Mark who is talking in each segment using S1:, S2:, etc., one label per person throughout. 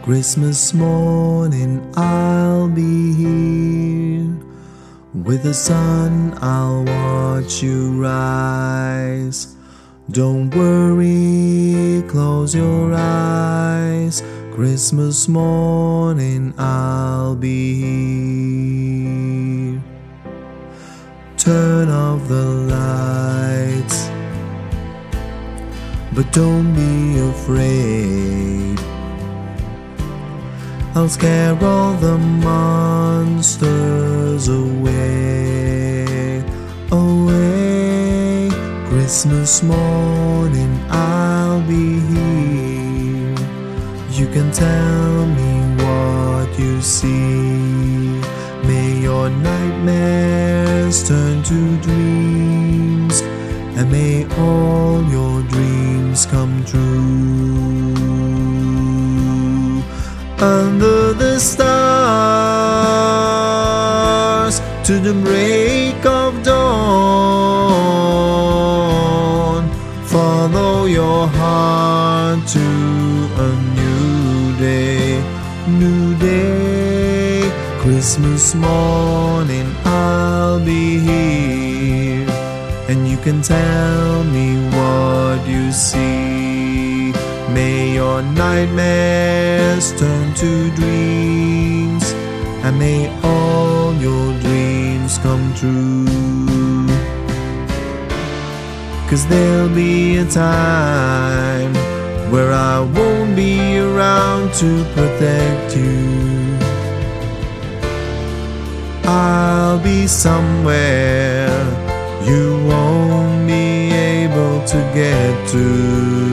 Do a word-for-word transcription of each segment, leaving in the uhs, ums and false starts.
S1: Christmas morning I'll be here. With the sun I'll watch you rise. Don't worry, close your eyes. Christmas morning I'll be here. Turn off the lights, but don't be afraid. I'll scare all the monsters away, away. Christmas morning I'll be here. You can tell me what you see. May your nightmares turn to dreams, and may all your dreams come true. Under the stars, to the break of dawn, follow your heart to a new day, new day. Christmas morning I'll be here, and you can tell me what you see. May your nightmares turn to dreams, and may all your dreams come true. 'Cause there'll be a time where I won't be around to protect you. I'll be somewhere you won't be able to get to.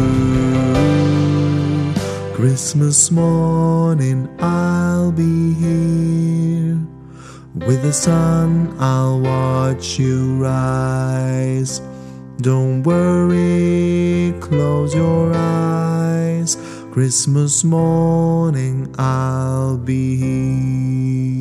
S1: Christmas morning I'll be here. With the sun I'll watch you rise. Don't worry, close your eyes. Christmas morning I'll be here.